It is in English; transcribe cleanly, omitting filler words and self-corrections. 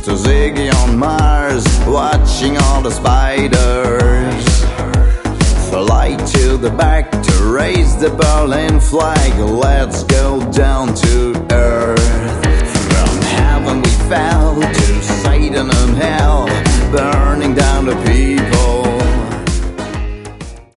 to Ziggy on Mars, watching all the spiders fly to the back to raise the Berlin flag. Let's go down to earth. From heaven we fell to Satan and hell, burning